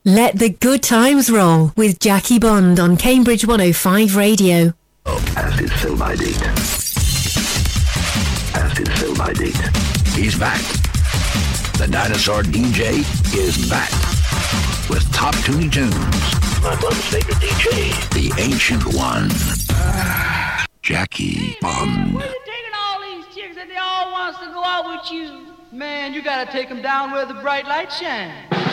Let the good times roll with Jackie Bond on Cambridge 105 Radio. Acid sell by date. Acid sell by date. He's back. The Dinosaur DJ is back with top tuning tunes. My mom's favorite DJ. The Ancient One. Jackie Bond. Where you taking all these chicks and they all wants to go out with you? Man, you gotta take them down where the bright lights shine.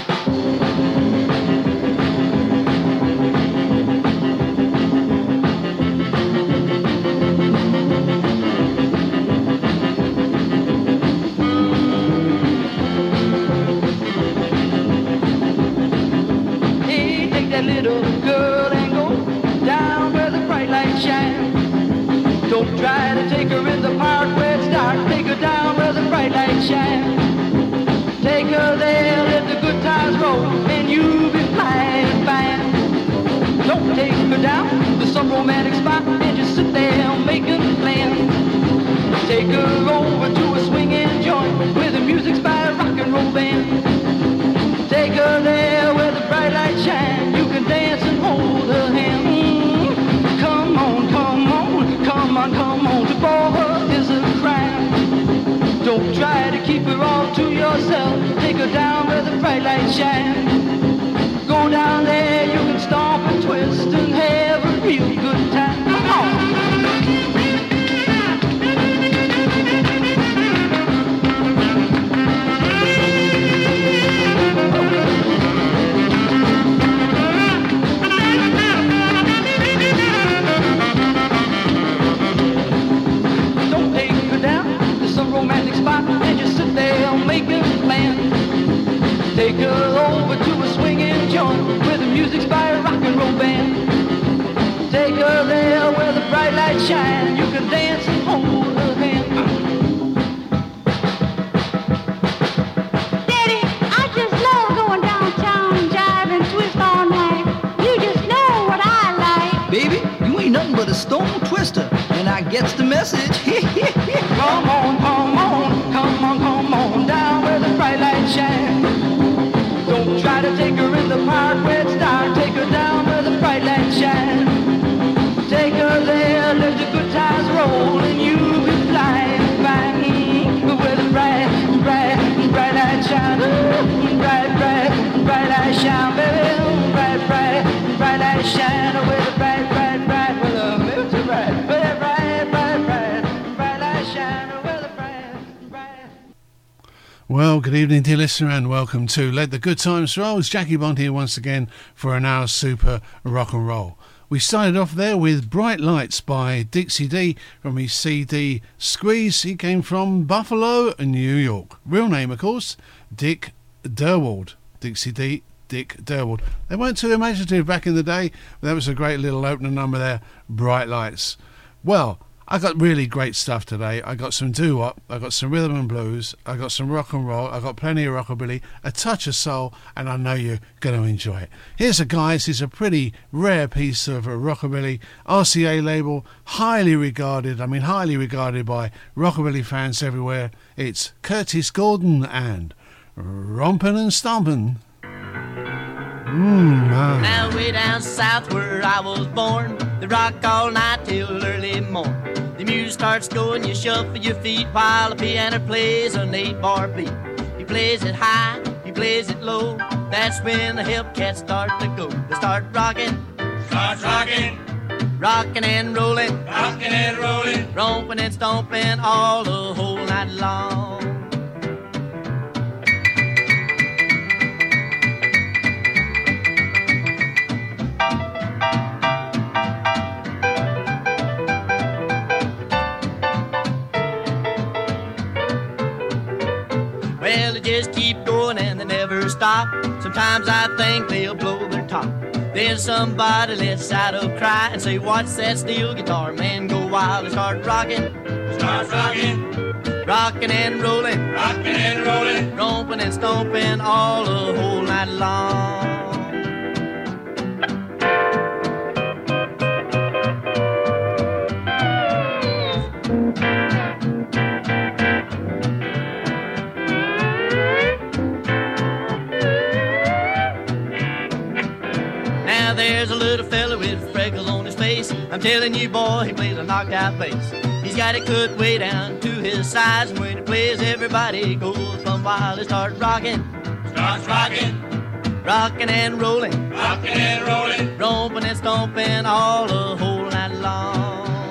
Hey, take that little girl and go down where the bright lights shine. Don't try to take her in the park where it's dark. Take her down where the bright lights shine. Take her there, let the good times roll, and you'll be flying fine. Don't take her down to some romantic spot and just sit there making plans. Take her over to a swinging joint where the music's by a rock and roll band. Take her there where the bright lights shine. You can dance and hold her hand. Come on, come on, come on, come on. To bore her is a crime. Don't try to keep her all to yourself. Take her down where the bright lights shine. Go down there, you can stomp and twist and have a real good time. Come on. Romantic spot and just sit there making plans. Take her over to a swinging joint where the music's by a rock and roll band. Take her there where the bright lights shine. You can dance and hold her hand. Daddy, I just love going downtown and jive and twist all night. You just know what I like. Baby, you ain't nothing but a stone twister, and I gets the message. Come on, come on, come on, come on, down where the bright lights shine. Don't try to take her in the park where it's dark. Take her down where the bright lights shine. Take her there, let the good times roll, and you'll be flying fine. Where the bright lights shine. Bright lights shine, baby. Bright lights shine. Where the bright, well, it's a bright, bright lights shine. Where the bright. Well, good evening, dear listener, and welcome to Let the Good Times Roll. It's Jackie Bond here once again for an hour super rock and roll. We started off there with Bright Lights by Dixie D from his CD Squeeze. He came from Buffalo, New York. Real name, of course, Dick Durward. Dixie D, Dick Durward. They weren't too imaginative back in the day, but that was a great little opening number there, Bright Lights. Well, I got really great stuff today. I got some doo-wop, I got some rhythm and blues, I got some rock and roll, I got plenty of rockabilly, a touch of soul, and I know you're going to enjoy it. Here's a guys, it's a pretty rare piece of rockabilly, RCA label, highly regarded by rockabilly fans everywhere. It's Curtis Gordon and Rompin' and Stompin'. Now way down south where I was born, they rock all night till early morn. The music starts going, you shuffle your feet while the piano plays an 8-bar beat. He plays it high, he plays it low. That's when the Hellcats start to go. They start rocking, rocking and rolling, romping and stomping all the whole night long. Well, they just keep going and they never stop. Sometimes I think they'll blow their top. Then somebody lets out a cry and say, "What's that steel guitar? Man, go wild." They start rocking, rocking and rolling, romping and stomping all the whole night long. Now there's a little fella with freckles on his face. I'm telling you, boy, he plays a knockout bass. He's got it cut way down to his sides, and when he plays, everybody goes from wild. He starts rocking, rocking and rolling, romping and stomping all the whole night long.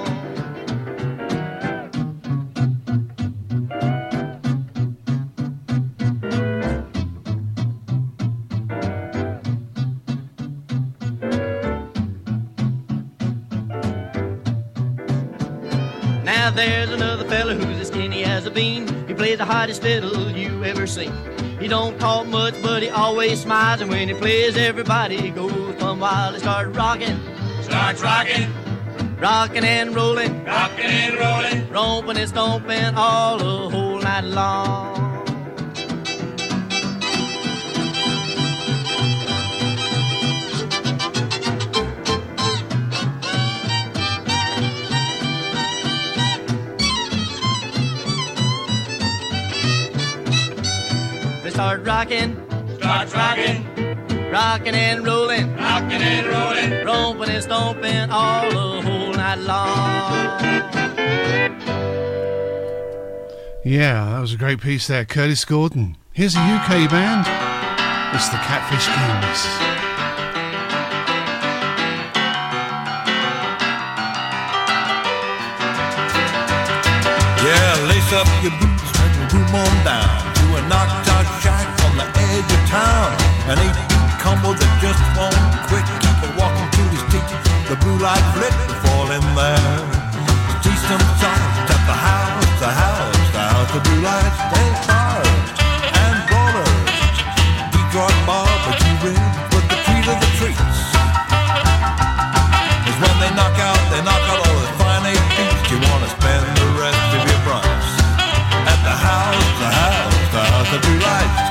Now there's another fella who's as skinny as a bean. He plays the hottest fiddle you ever seen. He don't talk much, but he always smiles, and when he plays, everybody goes plumb wild. He starts rocking, rocking and rolling, romping and stomping all the whole night long. Start rocking, rocking and rolling, romping and stomping all the whole night long. Yeah, that was a great piece there, Curtis Gordon. Here's a UK band. It's the Catfish Kings. Yeah, lace up your boots and boom on down to a knocked-out shack on the edge of town. An 8-beat combo that just won't quit. Keep it walking through the street. The blue light flit to fall in there. See some sights at the house, the blue lights stay charged. And rollers, Detroit barbecue ribs with the treat of the treats. Cause when they knock out all those fine 8 beats. You wanna spend the rest of your brunch at the house, the blue lights.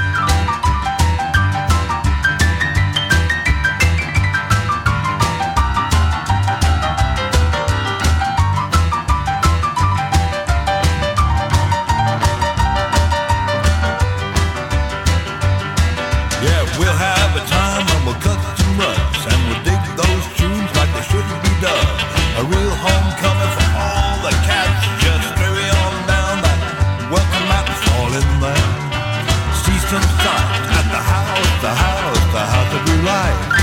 Yeah, we'll have a time and we'll cut some rugs and we'll dig those tunes like they shouldn't be done. A real homecoming for all the cats. Just hurry on down that welcome mat and fall in there. See some sights at the house, the blue lights.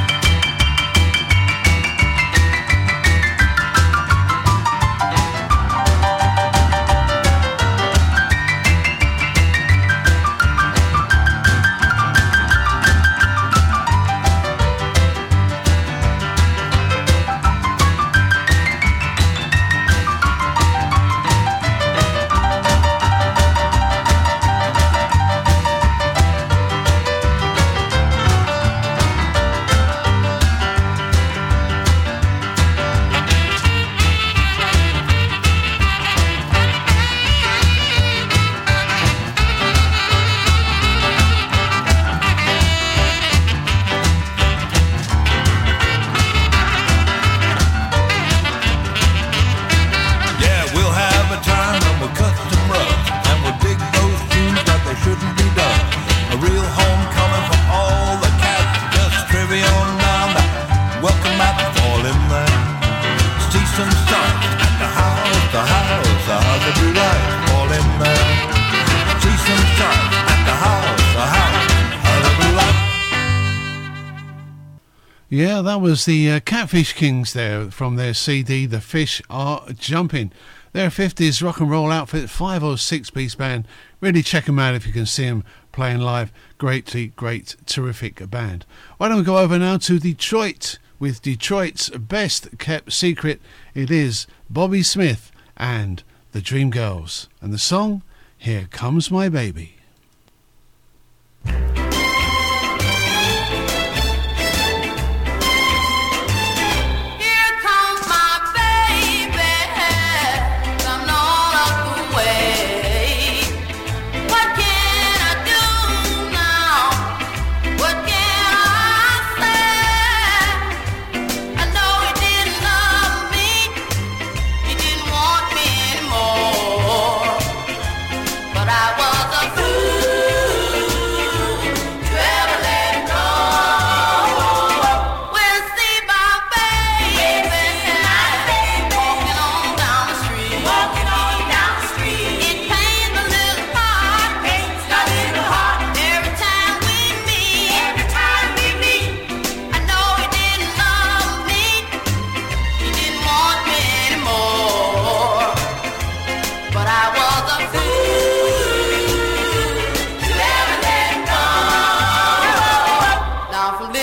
Yeah, that was the Catfish Kings there from their CD, The Fish Are Jumping. They're a 50s rock and roll outfit, 5 or 6 piece band. Really check them out if you can see them playing live. Great, terrific band. Why don't we go over now to Detroit with Detroit's best kept secret. It is Bobby Smith and the Dream Girls. And the song, Here Comes My Baby. But I was a fool.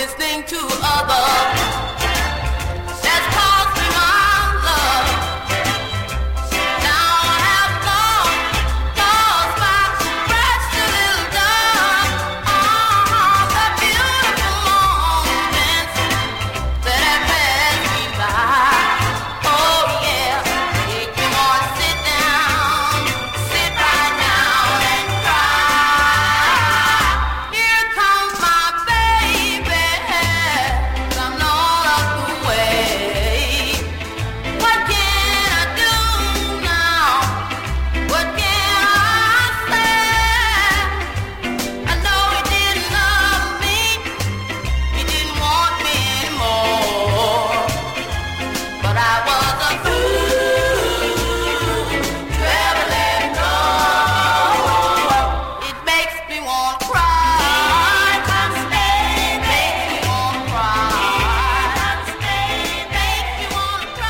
listening to others. That's cost me my love. Now I have lost my precious little dove. The beautiful moments that have passed me by. Oh yeah, make me want to sit right down and cry. Here comes my baby, coming all up the way. What can I do now? What can I say? I know he didn't love me, he didn't want me anymore. But I was a fool to ever let him go. It makes me want to cry. Makes me want to cry. Makes me want to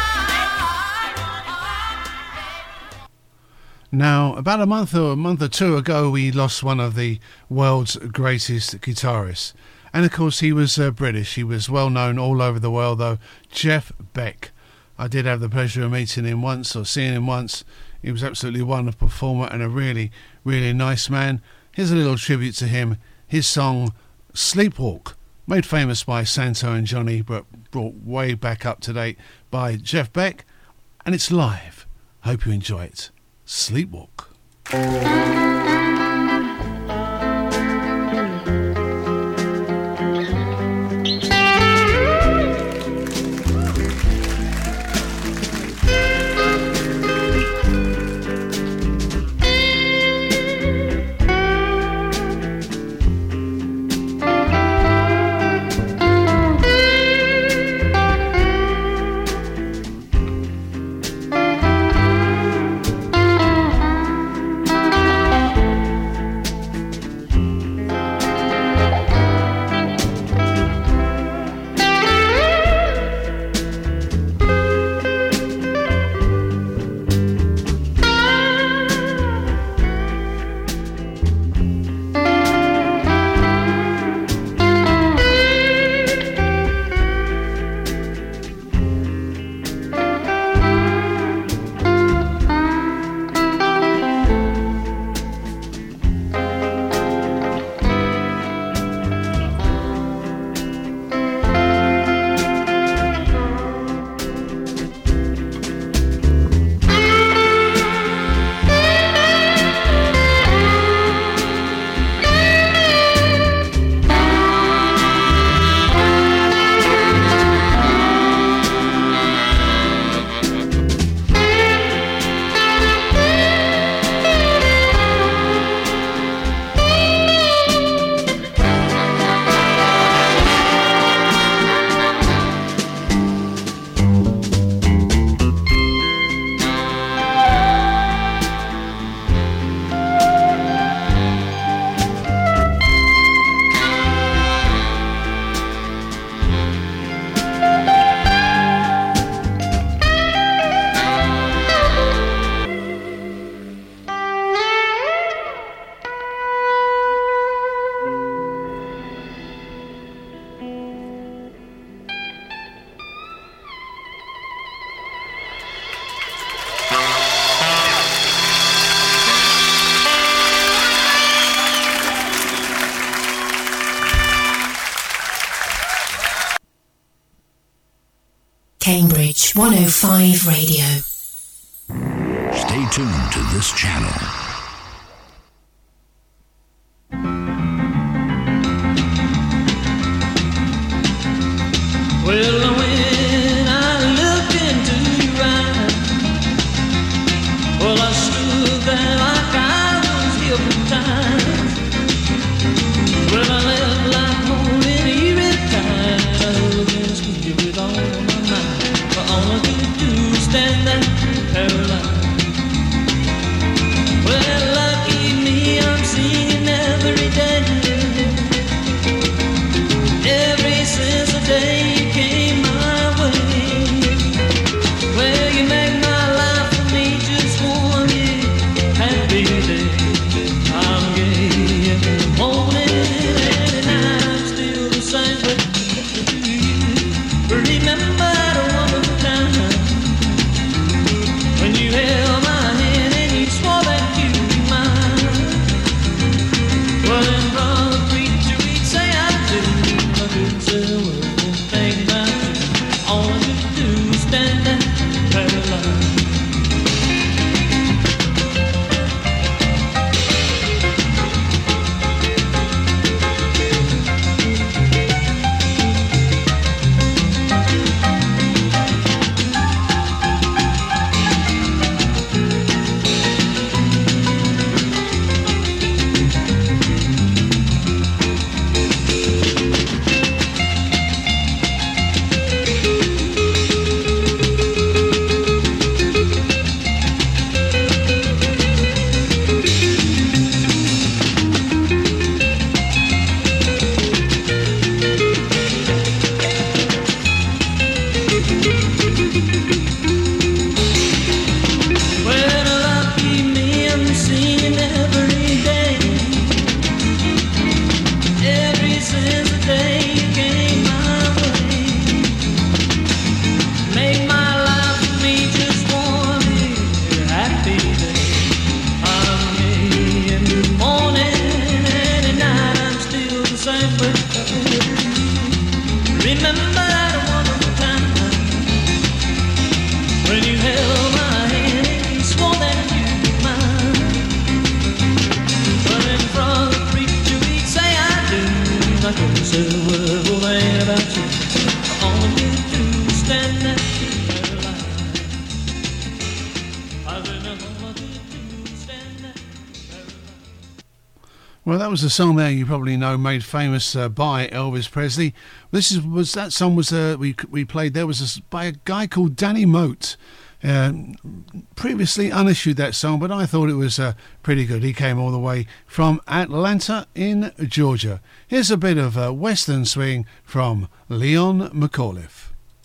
cry. Now, about a month or two ago, we lost one of the world's greatest guitarists. And of course, he was British. He was well known all over the world, though. Jeff Beck. I did have the pleasure of meeting him once, or seeing him once. He was absolutely a wonderful performer and a really, really nice man. Here's a little tribute to him. His song, Sleepwalk, made famous by Santo and Johnny, but brought way back up to date by Jeff Beck. And it's live. Hope you enjoy it. Sleepwalk. Cambridge 105 Radio. Stay tuned to this channel. Well, when I looked into your eyes, well, I stood there like I was hypnotized. Well, I left like more than eerie tide. I was in a studio with all my mind, but all I could do was stand there paralyzed. Well, lucky me, I'm singing every day. Ever since the day you came remember that wonderful time when you held my hand and you swore that you'd be mine. But in front of the preacher he'd say I do. I couldn't say a word, well, that ain't about you. All I did to stand there line. I said, all I did to stand there line. Well, that was a song there you probably know, made famous by Elvis Presley. This was that song was we played there was by a guy called Danny Moat. Previously unissued that song, but I thought it was pretty good. He came all the way from Atlanta in Georgia. Here's a bit of Western swing from Leon McAuliffe.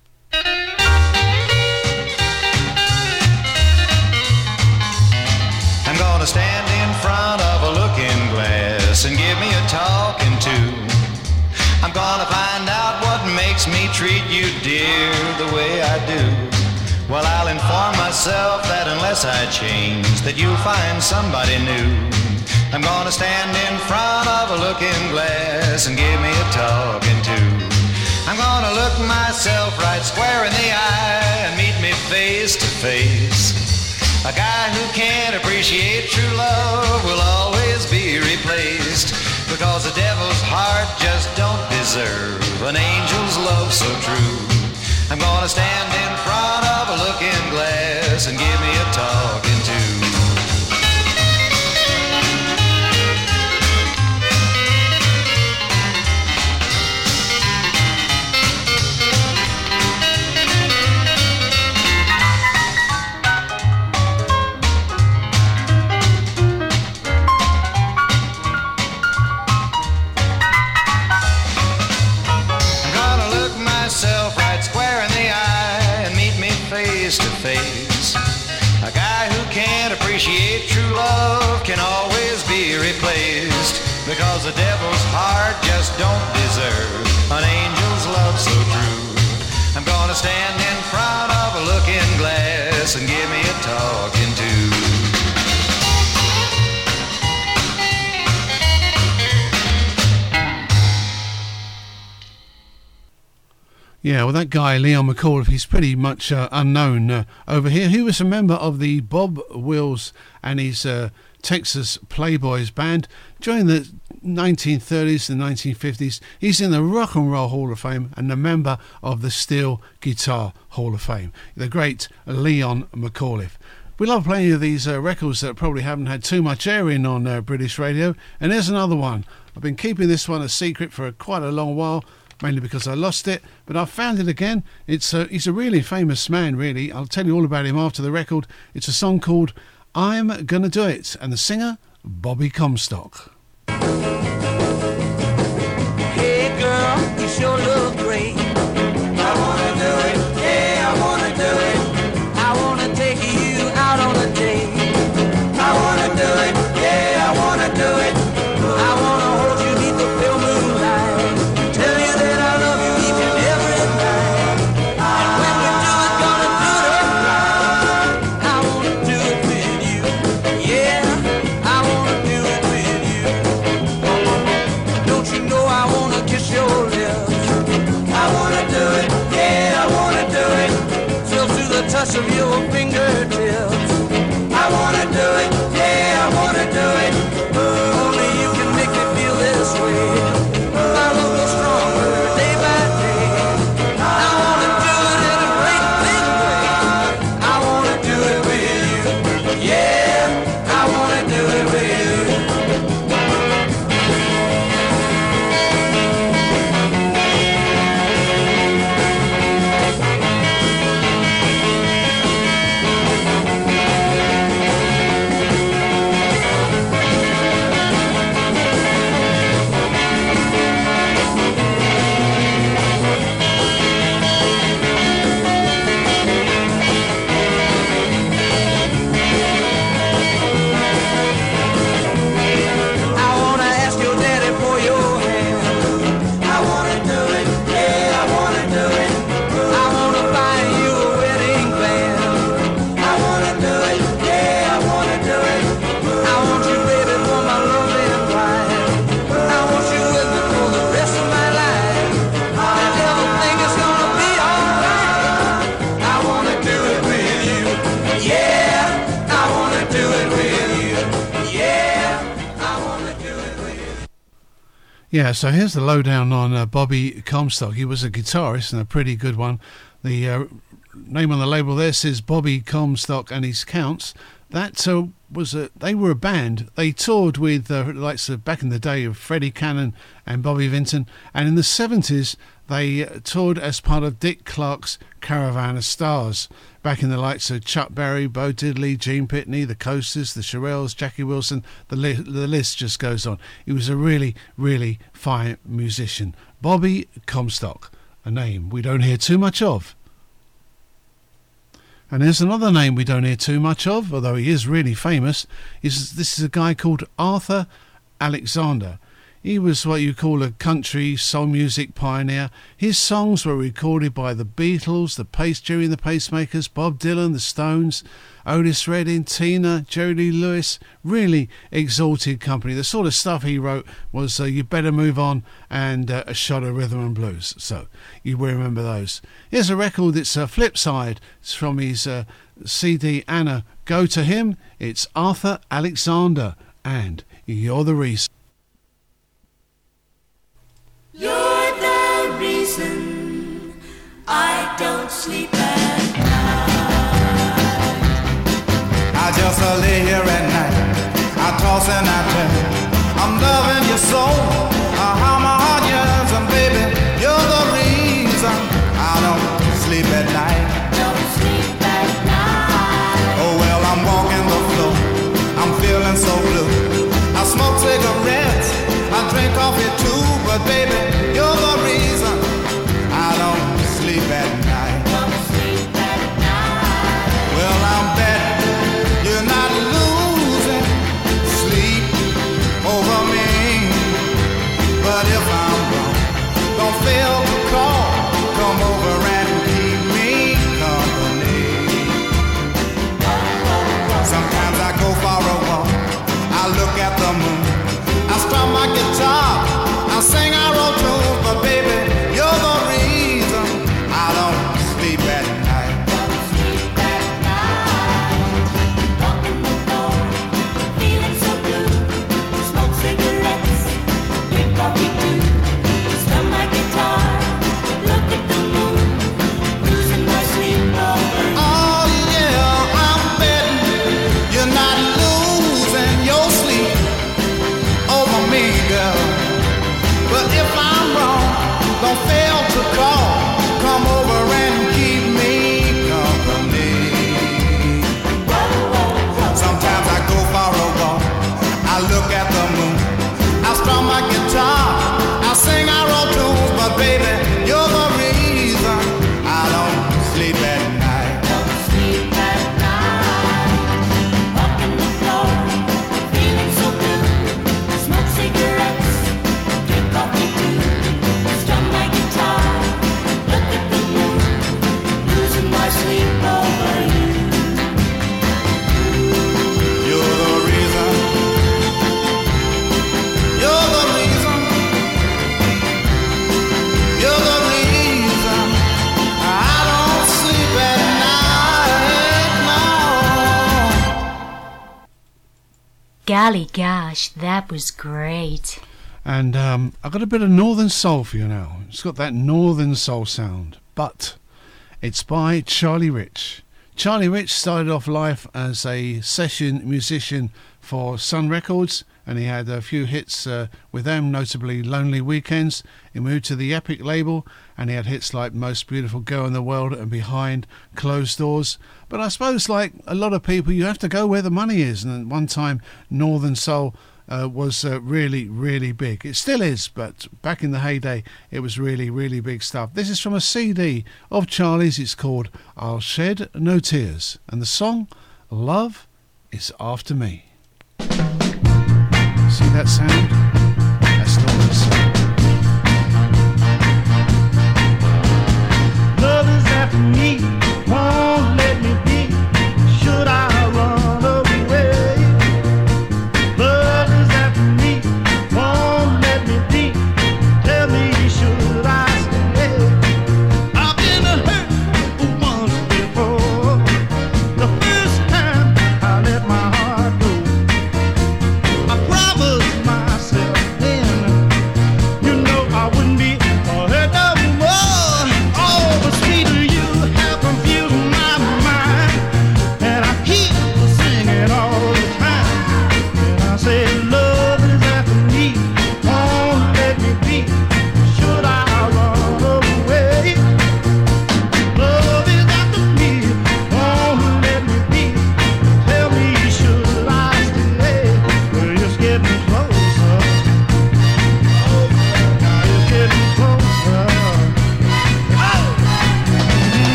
I'm gonna stand in front of a looking glass and give me a talking to. I'm gonna find out what makes me treat you, dear, the way I do. Well, I'll inform myself that unless I change, that you'll find somebody new. I'm gonna stand in front of a looking glass and give me a talking to. I'm gonna look myself right square in the eye and meet me face to face. A guy who can't appreciate true love will always be replaced, because the devil's heart just don't deserve an angel's love so true. I'm gonna stand in front of a looking glass and give me a talking to. Face to face. A guy who can't appreciate true love can always be replaced, because the devil's heart just don't deserve an angel's love so true. I'm gonna stand in front of a looking glass and give me a talking to. Yeah, well, that guy, Leon McAuliffe, he's pretty much unknown over here. He was a member of the Bob Wills and his Texas Playboys band during the 1930s and 1950s. He's in the Rock and Roll Hall of Fame and a member of the Steel Guitar Hall of Fame. The great Leon McAuliffe. We love playing of these records that probably haven't had too much airing on British radio. And there's another one. I've been keeping this one a secret for quite a long while, mainly because I lost it, but I found it again. He's a really famous man, really. I'll tell you all about him after the record. It's a song called I'm Gonna Do It, and the singer, Bobby Comstock. Hey girl, you sure look great. I wanna do it, yeah, I wanna do it. I wanna take you out on a date. I wanna do it, yeah, I wanna do it. I wanna hold you beneath the pale moonlight. Tell you that I love you each and every night. And when we do it, gonna do it right. I wanna do it with you, yeah, I wanna do it with you. Yeah, so here's the lowdown on Bobby Comstock. He was a guitarist and a pretty good one. The name on the label there says Bobby Comstock and his Counts. That they were a band. They toured with back in the day of Freddie Cannon and Bobby Vinton, and in the 70s they toured as part of Dick Clark's Caravan of Stars. Back in the likes of Chuck Berry, Bo Diddley, Gene Pitney, the Coasters, the Shirelles, Jackie Wilson, the list just goes on. He was a really, really fine musician. Bobby Comstock, a name we don't hear too much of. And there's another name we don't hear too much of, although he is really famous. This is a guy called Arthur Alexander. He was what you call a country soul music pioneer. His songs were recorded by the Beatles, Jerry and the Pacemakers, Bob Dylan, the Stones, Otis Redding, Tina, Jerry Lee Lewis. Really exalted company. The sort of stuff he wrote was You Better Move On and A Shot of Rhythm and Blues. So you will remember those. Here's a record that's a flip side. It's from his CD Anna. Go to him. It's Arthur Alexander and You're the Reason. You're the reason I don't sleep at night. I just lay here at night, I toss and I turn. I'm loving you so, how my heart yearns, and baby, you're the reason I don't sleep at night. Don't sleep at night. Oh well, I'm walking the floor, I'm feeling so blue. I smoke cigarettes, I drink coffee too, but baby, you're the reason I don't sleep at night. Don't sleep at night. Well, I'm betting you're not losing sleep over me. But if I'm wrong, don't fail to call. Come over and keep me company. Sometimes I go for a walk, I look at the moon, I strum my guitar, I sing our old tunes, but baby, you're the reason I don't sleep at night. Don't sleep at night. Walking the floor, feeling so blue. Smoke cigarettes, drink coffee too. Strum my guitar, look at the moon, losing my sleep over you. Oh yeah, I'm betting you're not losing your sleep over me, girl. But if I'm wrong, don't fail to call. Come over and keep me company. Sometimes I go for a walk, I look at the moon, I strum my guitar, I sing our old tunes, but baby, you're the reason I don't sleep at night. Don't sleep at night. Walking the floor, feeling so blue. Smoke cigarettes, drink coffee too. Strum my guitar, look at the moon, losing my sleep over you. You're the reason. You're the reason. You're the reason I don't sleep at night. No. Golly gosh, that was great. And I've got a bit of Northern Soul for you now. It's got that Northern Soul sound, but it's by Charlie Rich. Charlie Rich started off life as a session musician for Sun Records, and he had a few hits with them, notably Lonely Weekends. He moved to the Epic label, and he had hits like Most Beautiful Girl in the World and Behind Closed Doors. But I suppose, like a lot of people, you have to go where the money is, and at one time Northern Soul was really, really big. It still is, but back in the heyday, it was really, really big stuff. This is from a CD of Charlie's. It's called I'll Shed No Tears, and the song, Love Is After Me. See that sound? That's Northern Soul. Love is after me, won't let me be. Should I run away? Love is after me, won't let me be. Tell me, should I stay? I've been hurt once before. The first time I let my heart go, I promised myself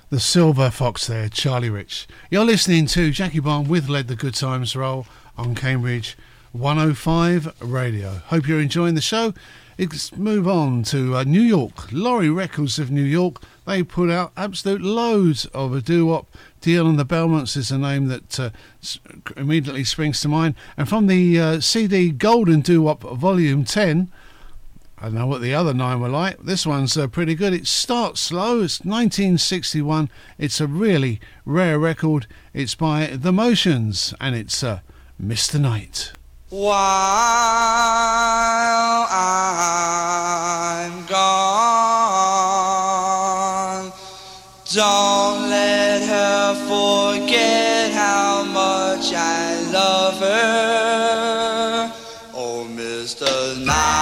The Silver Fox there, Charlie Rich. You're listening to Jackie Bond with Let the Good Times Roll on Cambridge 105 Radio. Hope you're enjoying the show. Let's move on to New York. Laurie Records of New York. They put out absolute loads of a doo-wop. Deal and the Belmonts is a name that immediately springs to mind. And from the CD Golden Doo-Wop Volume 10, I don't know what the other 9 were like. This one's pretty good. It starts slow. It's 1961. It's a really rare record. It's by The Motions, and it's Mr. Knight. While I'm gone, don't let her forget how much I love her. Oh, Mr.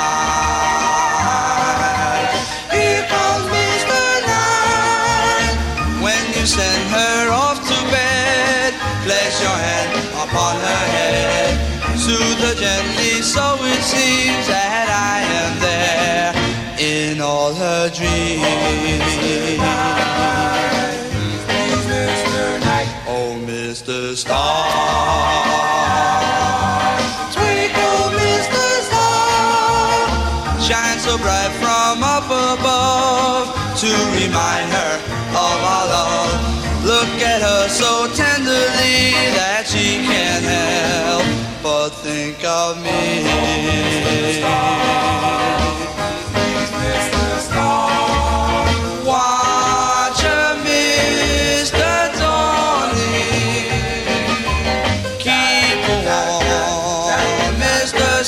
Knight, here comes Mr. Knight. When you send her off to bed, place your hand upon her head, soothe her gently, so it seems that I am there in all her dreams. Oh, Mr. Star, twinkle, Mr. Star, shine so bright from up above to remind her of our love. Look at her so tenderly that she can't help but think of me. Mr. Star, watch her, Mr. Darling, keep warm, Mr.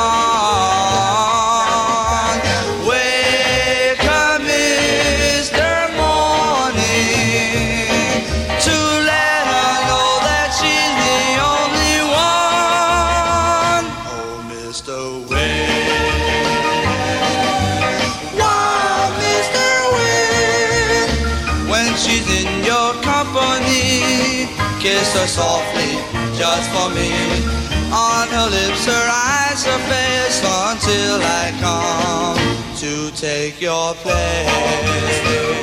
Sun, wake her, Mr. Morning, to let her know that she's the only one. Oh, Mr. Wind, wow, Mr. Wind, when she's in your company, kiss her softly just for me. On her lips, her eyes, her face, until I come to take your place.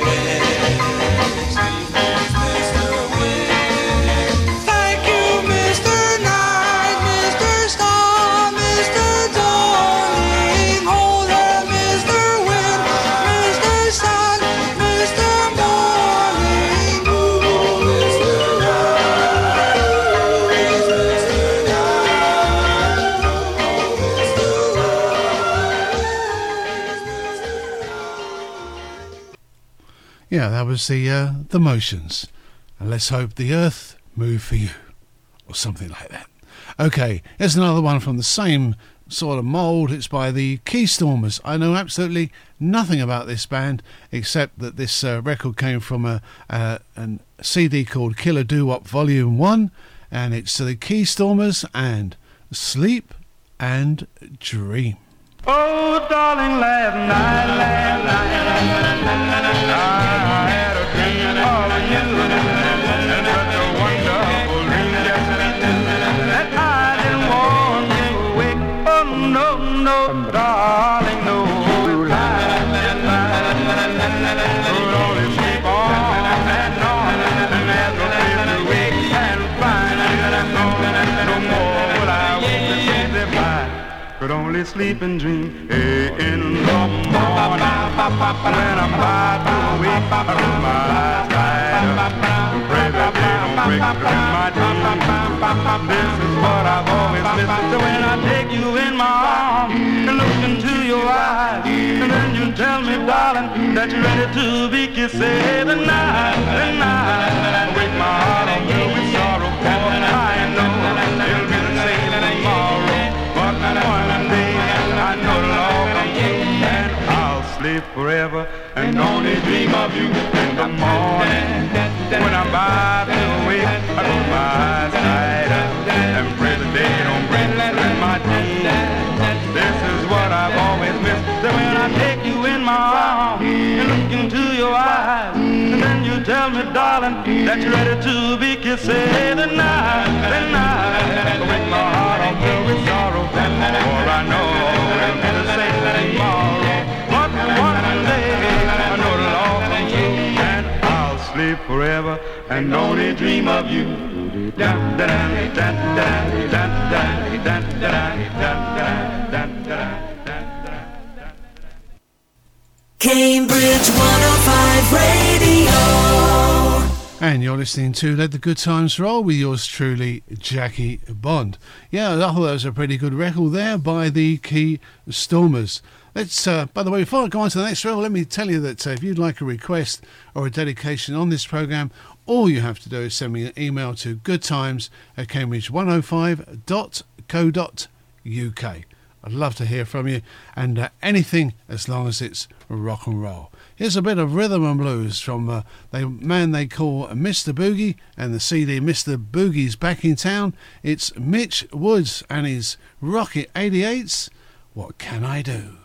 Thank you, Mr. Knight, Mr. Star, Mr. Darling. Hold her, Mr. Wind, Mr. Sun, Mr. Morning. Ooh, Mr. Knight, Mr. Knight, Mr. Yeah, that was the Motions. And let's hope the earth move for you, or something like that. Okay, here's another one from the same sort of mould. It's by the Keystormers. I know absolutely nothing about this band except that this record came from a CD called Killer Doo-Wop Volume 1, and it's the Keystormers and Sleep and Dream. Oh, darling, last night, I had a dream of you, and such a wonderful dream, that I didn't want you awake. Oh, no, no, darling, no, it's fine. Could only sleep on and on, and have no place to wake and find. No more will I want to see them by. Could only sleep and dream in the morning. When I'm about to wake, I roll my eyes right up and pray that they don't break through my dream. This is what I've always missed. So when I take you in my arms and look into your eyes, and then you tell me, darling, that you're ready to be kissed. Say the night, wake my heart up with sorrow, for I know it'll be the same tomorrow. But one day I know it'll all come true, and I'll sleep forever and only dream of you in the morning. When I'm about to wake, I close my eyes tight and pray the day don't break through my dream. This is what I've always missed, that when I take you in my arms and look into your eyes, and then you tell me, darling, that you're ready to be kissed. Say the night, wake my heart up filled with sorrow, for I know it'll be the same tomorrow. But one day I know it'll all come true, and I'll sleep live forever and only dream of you. Cambridge 105 Radio. And you're listening to Let the Good Times Roll with yours truly, Jackie Bond. Yeah, I thought that was a pretty good record there by the Key Stormers. Let's, by the way, before I go on to the next roll, let me tell you that if you'd like a request or a dedication on this programme, all you have to do is send me an email to goodtimes@cambridge105.co.uk. I'd love to hear from you, and anything as long as it's rock and roll. Here's a bit of rhythm and blues from the man they call Mr. Boogie and the CD Mr. Boogie's Back in Town. It's Mitch Woods and his Rocket 88s. What Can I Do?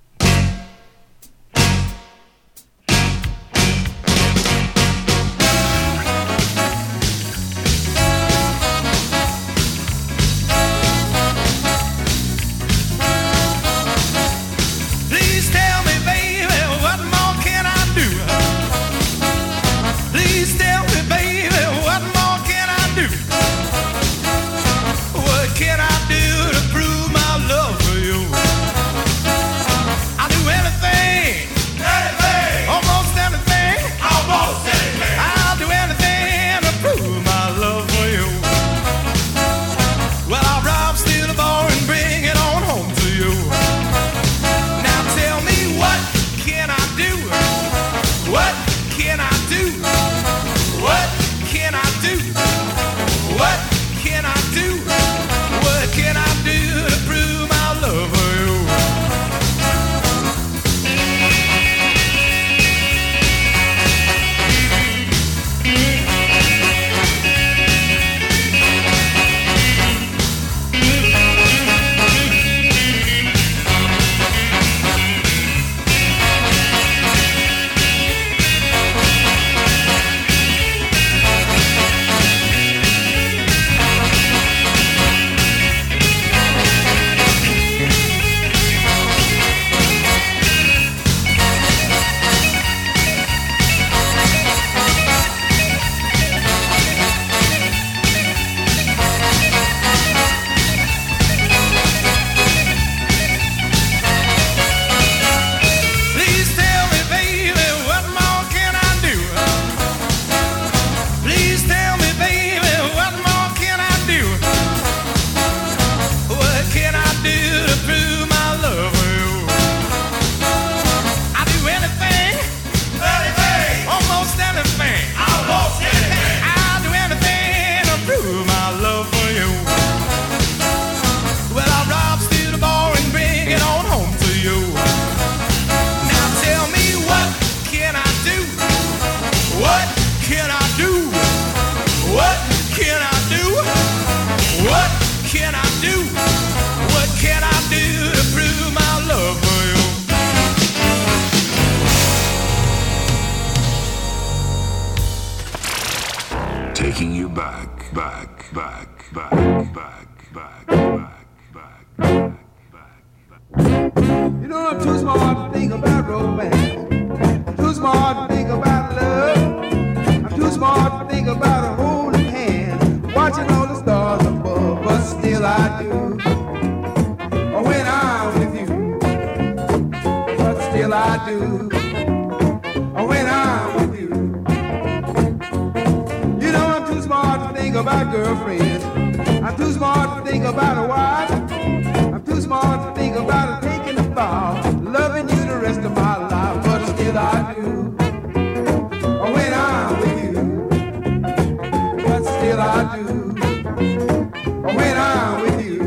Taking you back, back, back, back, back, back, back, back, back, back. You know I'm too smart to think about romance. I'm too smart to think about love. I'm too smart to think about a holding hand, watching all the stars above, but still I do. Or when I'm with you, but still I do. Or when I'm with you. You know I'm too smart to think about girlfriends. I'm too smart to think about a wife. I'm too smart to think about taking a vow, loving you the rest of my life, but still I do. Or when I'm with you, but still I do. Or when I'm with you,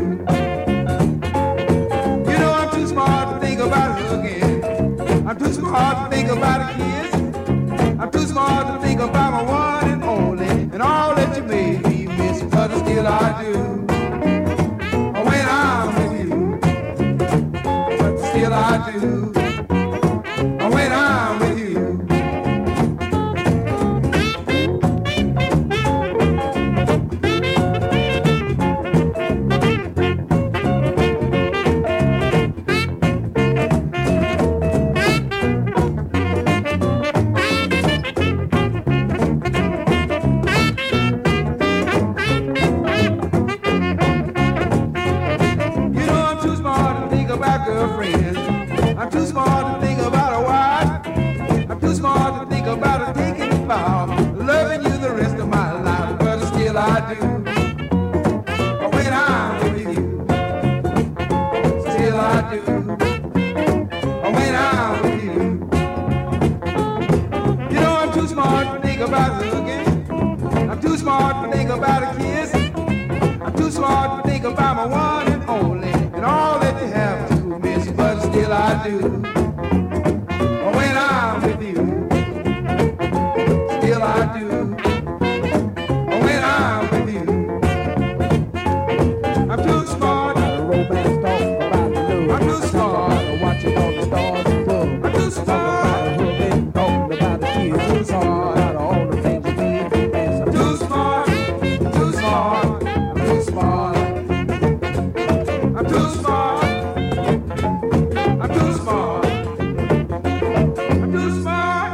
you know I'm too smart to think about hugging. I'm too smart to think about a kiss. I'm too smart to think about my one and only, and all that you made me miss, but still I do. Or when I'm with you, but still I do. Or when I'm with you. too smart to think about hugging. I'm too smart to think about a kiss. I'm too smart to think about my one and only, and all that you have to miss, but still I do. When I'm with you, still I do. When I'm with you, I'm too smart to romance talk about the love. I'm too smart to watching all the stars above. I'm too smart to talking about the kids. Too smart out of all the things you need. I'm too smart, too smart, I'm too smart. I'm too smart. I'm too smart. I'm too smart.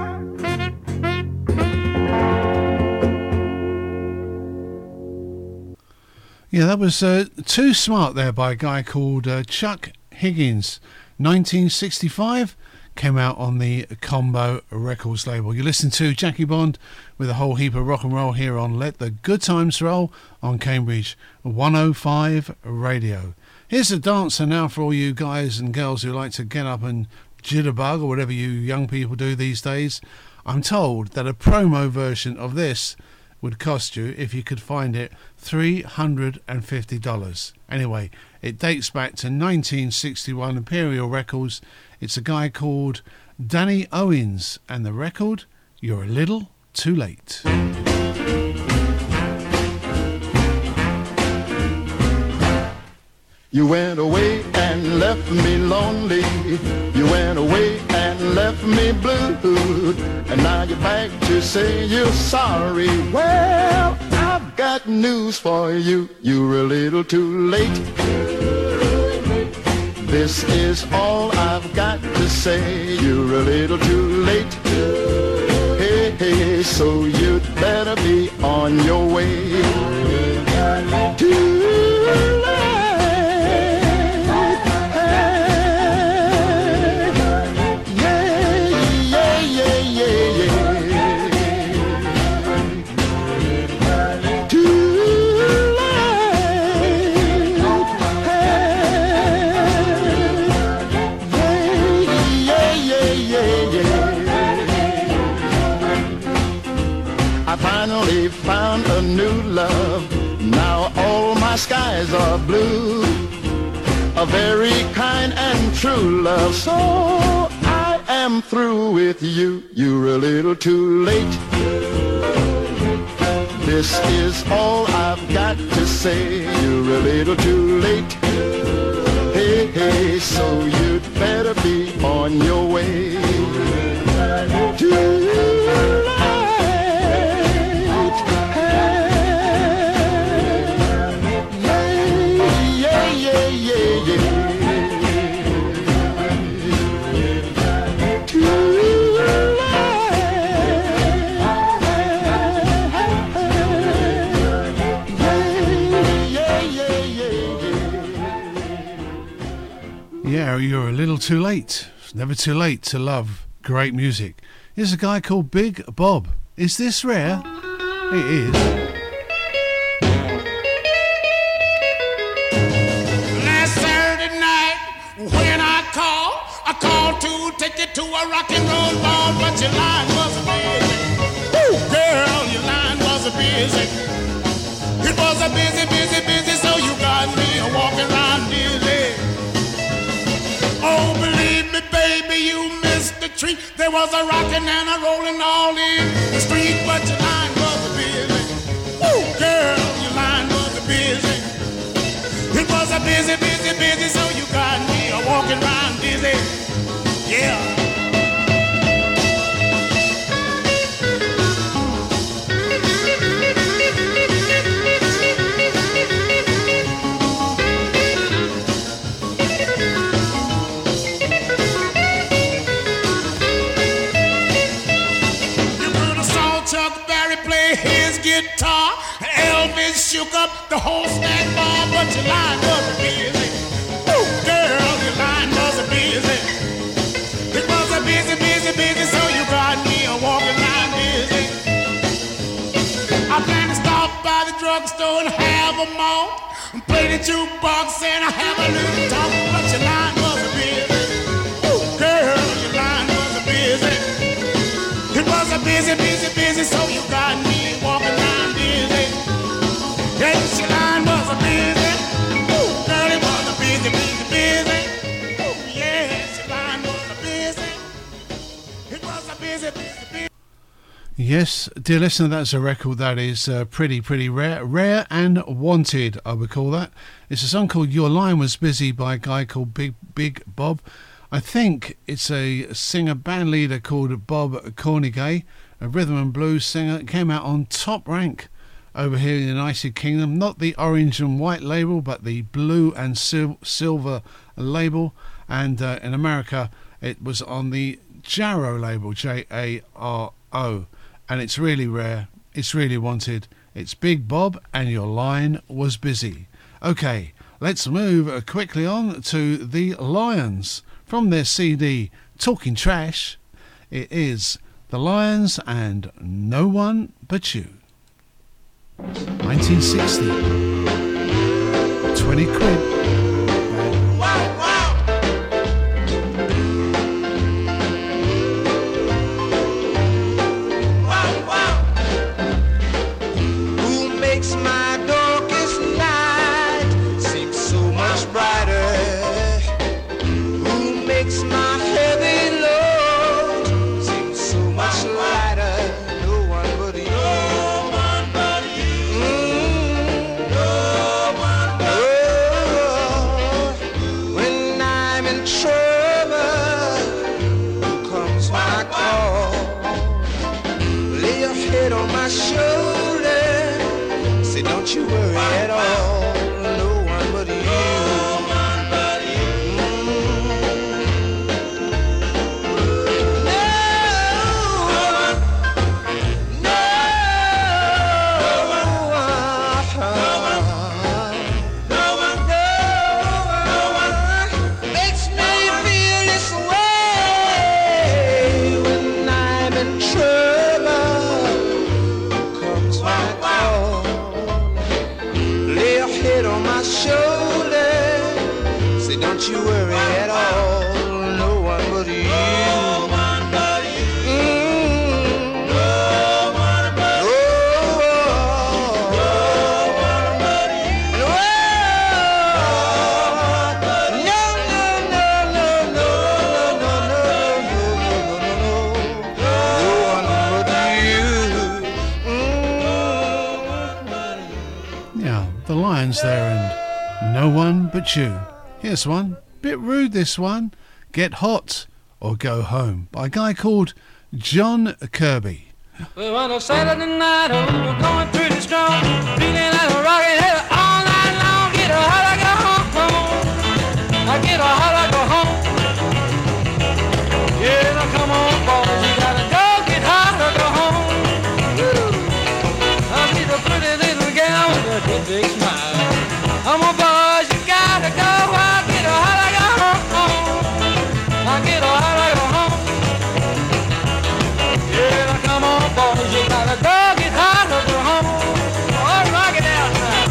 Yeah, that was Too Smart there by a guy called Chuck Higgins. 1965, came out on the Combo Records label. You listen to Jackie Bond with a whole heap of rock and roll here on Let the Good Times Roll on Cambridge 105 Radio. Here's a dancer now for all you guys and girls who like to get up and jitterbug or whatever you young people do these days. I'm told that a promo version of this would cost you, if you could find it, $350. Anyway, it dates back to 1961 Imperial Records. It's a guy called Danny Owens, and the record, You're a Little Too Late. You went away and left me lonely. You went away and left me blue. And now you're back to say you're sorry. Well, I've got news for you. You're a little too late. This is all I've got to say. You're a little too late. Hey, hey, so you'd better be on your way. Too found a new love. Now all my skies are blue. A very kind and true love. So I am through with you. You're a little too late. This is all I've got to say. You're a little too late. Hey, hey, so you'd better be on your way. Too late. Yeah, you're a little too late. It's never too late to love great music. Here's a guy called Big Bob. Is this rare? It is. Last Saturday night, when I called to take you to a rock and roll bar, but your line wasn't busy. Woo! Girl, your line wasn't busy. It was a busy, so you got me walking around dizzy. Oh, believe me, baby, you missed the treat. There was a rockin' and a rollin' all in the street, but your line wasn't busy. Woo! Girl, your line wasn't busy. It was a busy, so you got me walking around dizzy. Yeah. Guitar, Elvis shook up the whole snack bar, but your line wasn't busy. Ooh, girl, your line wasn't busy. It was a busy, so you got me walking around dizzy. I plan to stop by the drugstore and have a malt, and play the jukebox and I have a little talk, but your line wasn't busy. Ooh, girl, your line wasn't busy. It was a busy, busy, busy, so you got me walking around busy. Yes, your line was a busy. Ooh, girl, it was a busy, busy, busy. Ooh, yes, your line was a busy. It was a busy, busy, busy. Yes, dear listener, that's a record that is pretty rare and wanted, I would call that. It's a song called Your Line Was Busy by a guy called Big Bob. I think it's a singer band leader called Bob Cornegay, a rhythm and blues singer. It came out on Top Rank over here in the United Kingdom, not the orange and white label, but the blue and silver label, and in America it was on the Jaro label, Jaro. And it's really rare, it's really wanted. It's Big Bob and Your Line Was Busy. Okay, let's move quickly on to the Lions. From their CD, Talking Trash, it is The Lions and No One But You. 1960. 20 quid. Don't you worry at all, no one but you. No one but you. No one, no one, no one makes me feel this way when I'm in trouble. Comes my call. Head on my shoulder, say don't you worry at all, no one but you. No one but you. No one but you. No one but you. No The Lions there and No One But You. Here's one, bit rude this one, Get Hot or Go Home by a guy called John Kirby. Well, on a Saturday night, we were going pretty strong, feeling like a rocket head all night long. Get a hot, I go home. I get a hot, I go home. Yeah, now come on, boys, you gotta go get hot or go home. Woo. I see the pretty little gal with a big smile. Come on, boys, you gotta go. I get a hot, I go home. I get a hot, I go home. Yeah, now come on, boys, you gotta go get hot or go home. Oh, rock it out now.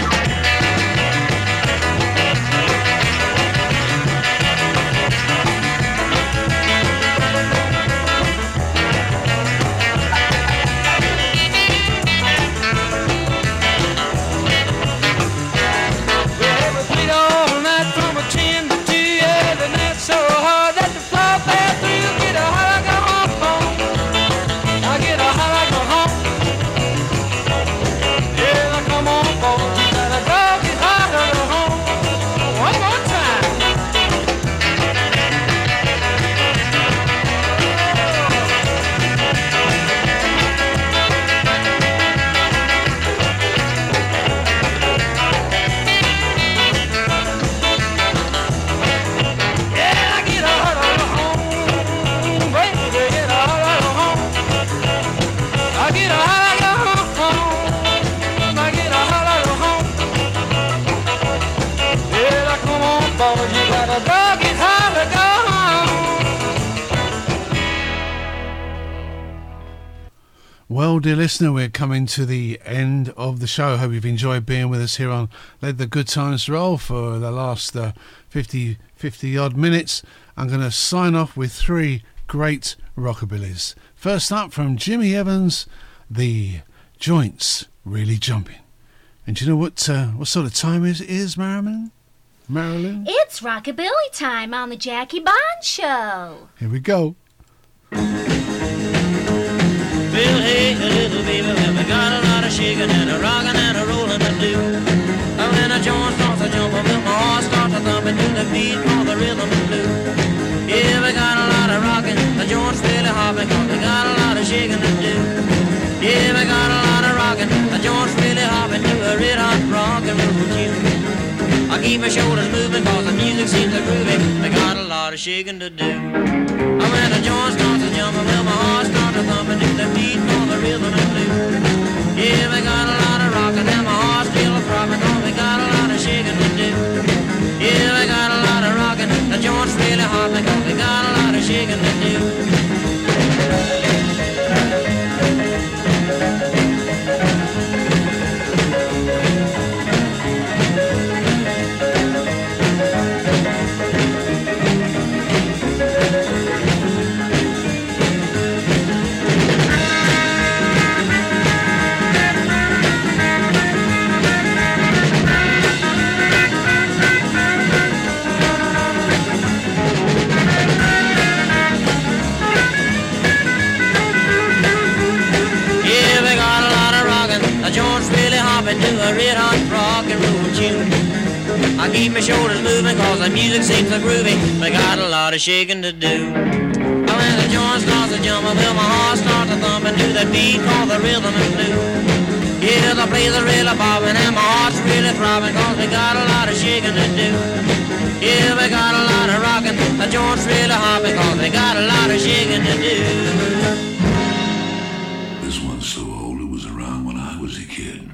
Well, dear listener, we're coming to the end of the show. Hope you've enjoyed being with us here on Let the Good Times Roll for the last 50 odd minutes. I'm going to sign off with three great rockabillys. First up from Jimmy Evans, the joints really jumping. And do you know what sort of time it is, Marilyn? It's rockabilly time on the Jackie Bond Show. Here we go. Well, hey, little baby, well, we got a lot of shaking and a rocking and a rolling to do. And when a joint starts to jump, well, my heart starts to thump and do the beat for the rhythm and blue. Yeah, we got a lot of rocking, the joint's really hopping, 'cause we got a lot of shaking to do. Yeah, we got a lot of rocking, the joint's really hopping to a red hot rock and roll tune. I keep my shoulders moving 'cause the music seems to groovy. We got a lot of shaking to do. And when the joint starts to jump, well, my heart starts to thump and do the beat for the rhythm and blues. Yeah, we got a lot of rocking and my heart's still throbbing 'cause we got a lot of shaking to do. Yeah, we got a lot of rocking, the joint's really hopping 'cause we got a lot of shaking to do. Do a red hot rock and roll tune. I keep my shoulders moving 'cause the music seems so groovy. We got a lot of shaking to do. And when the joint starts to jump, well, my heart starts to thump and do the beat for the rhythm and blues. Yeah, the place are really bobbing and my heart's really throbbing 'cause we got a lot of shaking to do. Yeah, we got a lot of rocking, the joint's really hopping 'cause we got a lot of shaking to do. This one's so old it was around when I was a kid.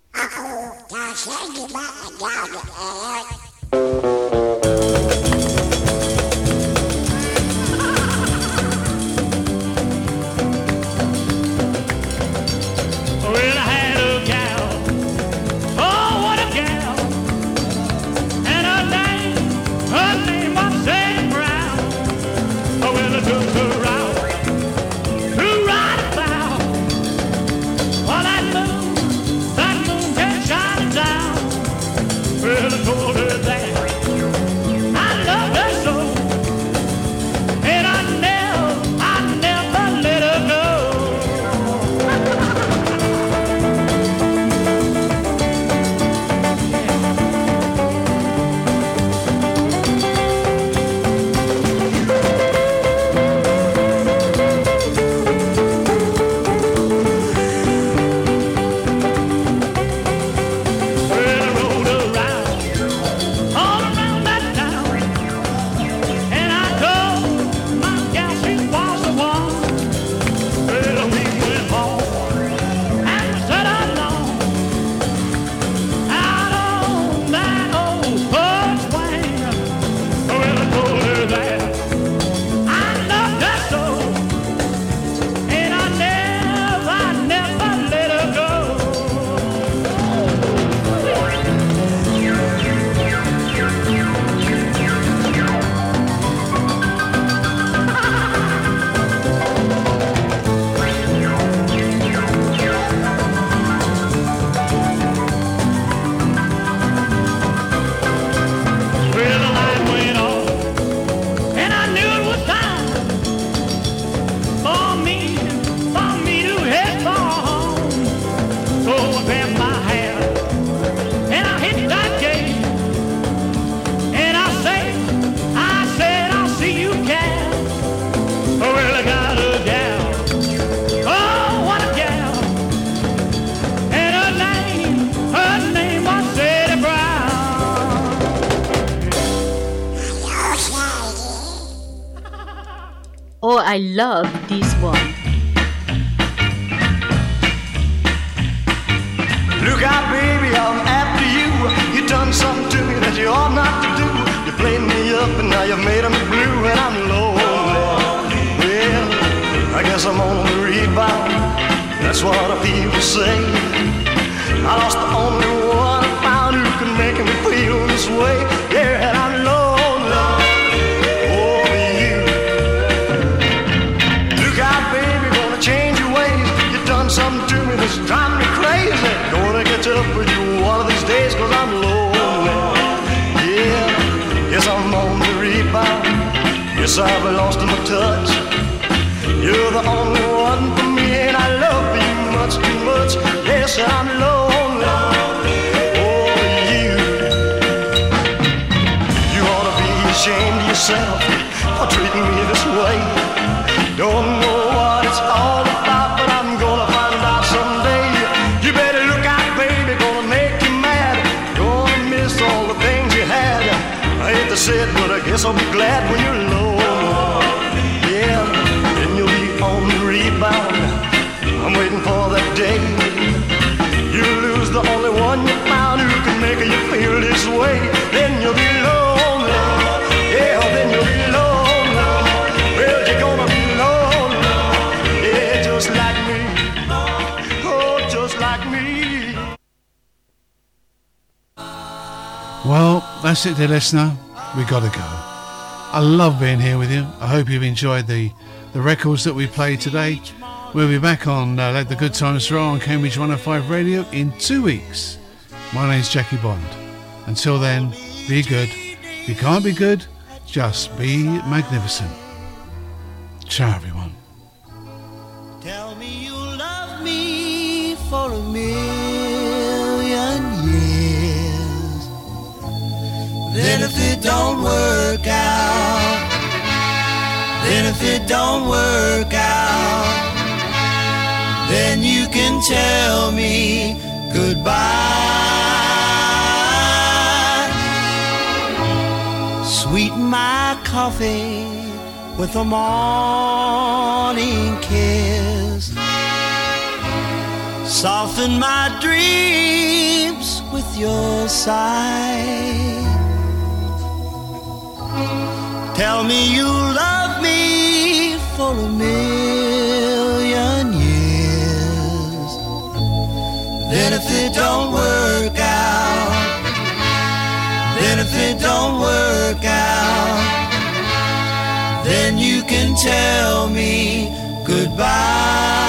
Well, I had a gal, oh, what a gal, and her name was Sadie Brown. Oh, well, I took her out to ride about. Well, that moon came shining down. Well, I told her that I loved her so, and I never let her go. Oh, I love this one. Look out, baby, I'm after you. You done something to me that you ought not to do. You played me up and now you made me blue, and I'm lonely. Well, I guess I'm on the rebound. That's what the people say. I lost the only one I found who can make me feel this way. Yeah, and I'm lonely. Over you. Look out, baby, gonna guess I've lost my touch. You're the only one for me, and I love you much too much. Yes, I'm lonely. Oh, you ought to be ashamed of yourself for treating me this way. Don't know what it's all about, but I'm gonna find out someday. You better look out, baby, gonna make you mad. Gonna miss all the things you had. I hate to say it, but I guess I'll be glad when you're lonely. Yeah, then you'll be on the rebound. I'm waiting for that day. You lose the only one you found who can make you feel this way. Then you'll be lonely. Yeah, then you'll be lonely. Well, you're gonna be lonely. Yeah, just like me. Oh, just like me. Well, that's it, dear listener. We gotta go. I love being here with you. I hope you've enjoyed the records that we played today. We'll be back on Let the Good Times Roll on Cambridge 105 Radio in 2 weeks. My name's Jackie Bond. Until then, be good. If you can't be good, just be magnificent. Ciao, everyone. Tell me you love me for a million years. Then if it don't work out, then if it don't work out, then you can tell me goodbye. Sweeten my coffee with a morning kiss. Soften my dreams with your sigh. Tell me you love me for a million years. Then if it don't work out, then if it don't work out, then you can tell me goodbye.